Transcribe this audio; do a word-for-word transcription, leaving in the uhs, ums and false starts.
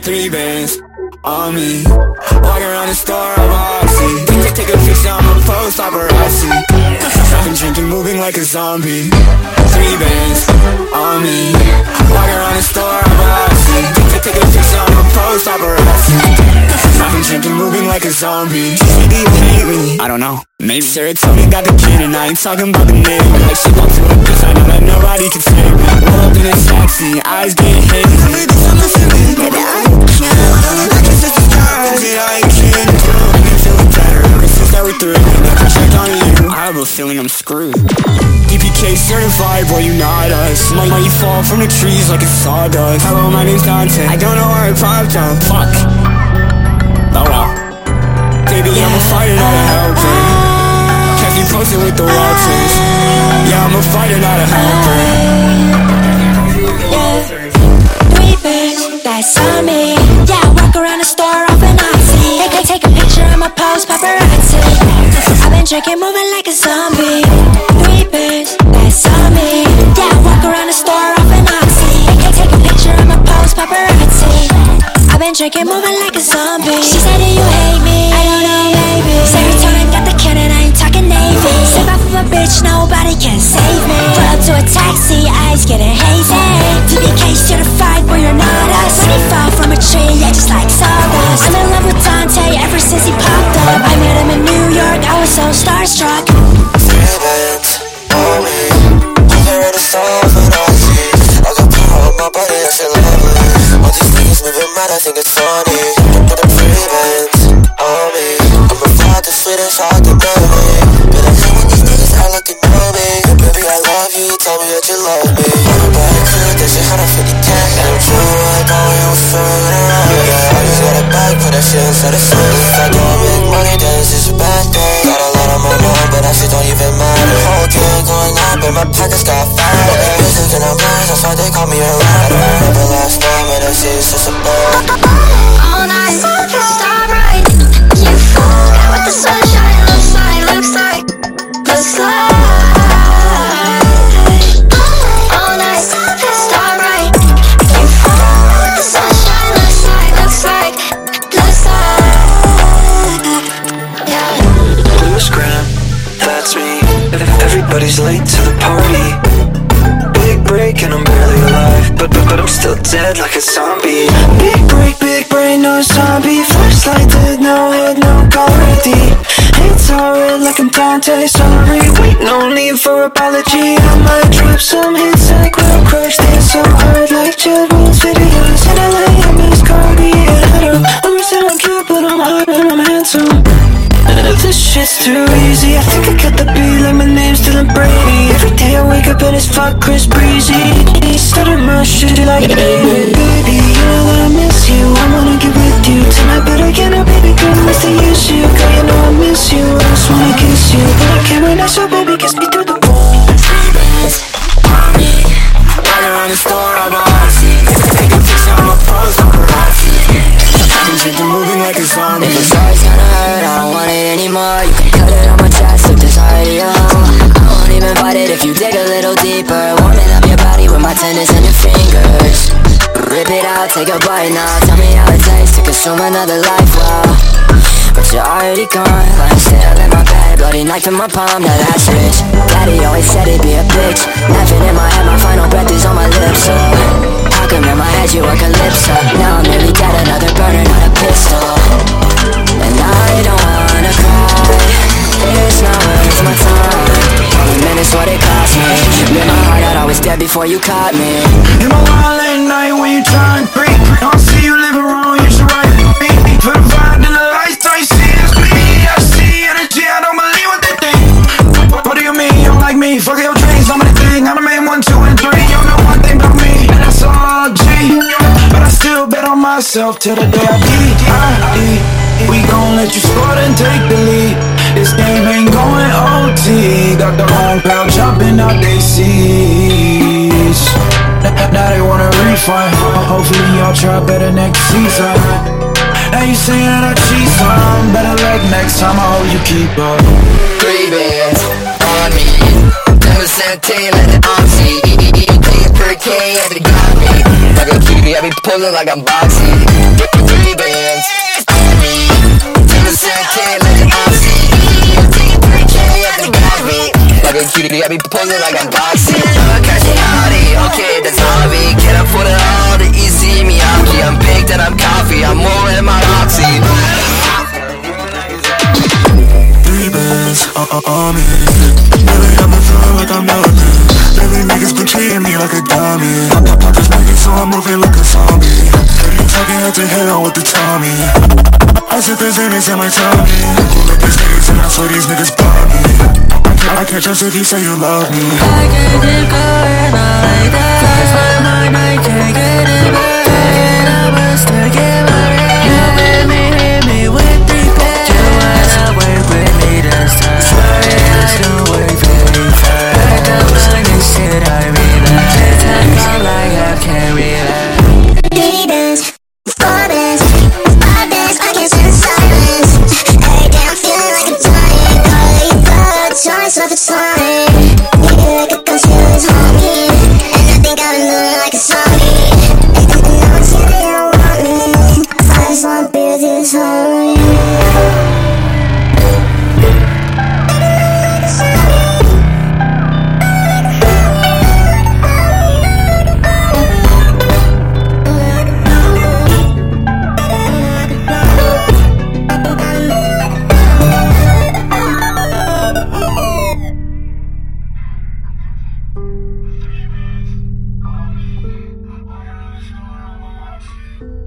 Three bands on me, walk around the store, I'm Oxy. Take, take a picture, I'm a post paparazzi. I've been drinking, moving like a zombie. Three bands on me, walk around the store, I'm Oxy. Take, take a picture, I'm a post paparazzi. I've been drinking, moving like a zombie. Do you hate me? I don't know, maybe. Serotonin got the kid and I ain't talking about the name. Like she walks to a bitch, I know that nobody can save me. Roll up in a taxi, eyes getting hazy. Baby, I'm not feeling, baby, I can't. I can just describe it, I can't do. I've been feeling better ever since that we're through. Never checked on you, I have a feeling I'm screwed. D P K certified, boy, you not us. Might, might you fall from the trees like a sawdust. Hello, my name's Dante, I don't know where I popped up. Fuck. Oh well. Baby, I'm a fighter, not a helper. Kept you posted with the waltzes. Yeah, I'm a fighter, not a helper. Three bitch, that's on me. Yeah, I walk around the store off an oxy. They can take a picture, I'ma post paparazzi. I've been drinking, moving like a zombie. Three bitch, that's on me. Yeah, I walk around the store off an oxy. They can take a picture, I'ma post paparazzi. I've been drinking, moving like a zombie. She said, do you hate me? I don't know, baby. Serotonin got the cannon, I ain't talking Navy. Step off of a bitch, nobody can save me. Pull up to a taxi, eyes getting hazy. D B K certified, boy, you're not us. When he fell from a tree, yeah, just like sawdust. I'm in love with Dante ever since he popped up. I met him in New York, I was so starstruck. Three bands on me, I heard a song for the seas. I got power on my body, I feel lovely. All these niggas moving mad, I think it's funny. Put them three bands on me, I'm a fly the sweetest heart to bury me. But I hate when these niggas act like they know me. And baby, I love you, tell me that you love me. I'm about to clear that shit, how to fifty ten. And I'm true, I thought we was feeling it around. Yeah, I just got a bag, put that shit inside the suit. If I don't make money, then it's just a bad thing. Got a lot on my mind, but that shit don't even matter. Whole kid going up, and my pockets got fat. Music and I'm blind, that's why they call me a rider. Never last time, and that shit is just a bug. All night, starbright. You forgot what the sunshine looks like, looks like, looks like. All night, starbright. You forgot what the sunshine looks like, looks like, looks like. Yeah. Blues gram, that's me. Everybody's late to the party. Big break and I'm barely alive, but, but but I'm still dead like a zombie. Big break, big brain, no zombie. Flashlight dead, no head, no gravity. It's alright like I'm Dante, sorry. Wait, no need for apology. I might drop some hits like Will Crush. Dance so hard like Chad Will's videos. In L A, I miss Cardi and Heather. I'm still cute, but I'm hot and I'm handsome. This shit's too easy. I think I got the beat like my name's Dylan Brady. Every day I wake up and it's fuck Chris Breezy. Started my shit like baby, baby, you know that I miss you. I wanna get with you tonight, but I can't, baby girl, unless they use you. Girl, you know I miss you, I just wanna kiss you, but I can't right now, so baby, kiss me through the wall. Three bands on me, walk around the store, I'm Oxy. Take a picture, I'm a post paparazzi. I've been drinking, moving like a zombie. If it's always gonna hurt, I don't want it anymore. You can cut it on my chest if there's audio. I won't even fight it if you dig a little deeper. Warming up your body with my tendons and your fingers. Rip it out, take a bite now. Tell me how it tastes to consume another life, wow. But you're already gone, lying still in my bed. Bloody knife in my palm, now that's rich. Daddy always said he'd be a bitch. Laughing in my head, my final breath is on my lips, so how come in my head you work a lips up? Now I'm nearly dead, another burner, not a pistol. And I don't wanna cry, it's not worth my time. All the minutes what it cost me. Rip my heart out, I was dead before you caught me. In my wild late night when you try and break, I don't see you living wrong, you should write me. For the vibe and the lights, I see it's me. I see energy, I don't believe what they think. What, what do you mean, you don't like me? Fuck your dreams, I'm the thing. I'm the main one, two, and three. You know one thing about me, and that's all G. But I still bet on myself till the day I die. We gon' let you score and take the lead. This game ain't going O T. Got the wrong crowd jumping out they seats. Now they wanna refund. Hopefully y'all try better next season. Now you saying that I cheat some. Better luck next time, I hope you keep up. Three bands on me, never seventeen, let the arm see. Take a per K at the got me. Like a cutie, I be pulling like I'm boxing. Three bands on me. ten percent K like an Aussie. per K at the got me. Like a cutie, I be pulling like I'm boxing. I'm catching Audi, okay, that's hobby. Can I put it all the easy Miyaki? I'm baked and I'm coffee, I'm more in my Roxy. Three bands on, on, on me. Really, I'm feeling like I'm nothing. Lately niggas been treating me like a dummy. Pop, pop, pop this nigga, so I'm moving like a zombie. Heard you talking head to head on with the Tommy. I said there's Xanax in my tummy. Pull up these niggas and I swear these niggas bought me. I can't, I can't trust if you say you love me. I can't keep going on like that. Flies my mind, I can't get it back. Taking up a still get my rent. You made me hit me with three pens. You wanna work with me this time. Sorry, I don't work very fast. Back up on this shit, I relapse. It's not like I can't relax. Three bands, four bands, five bands, I can't stand silence. Every day I'm feeling like a giant. Call it thug, choice of a time. Nigga like a gun, she was homie. And I think I've been moving like a zombie. And now I'm saying they don't want me. I just wanna be with you this whole Thank you.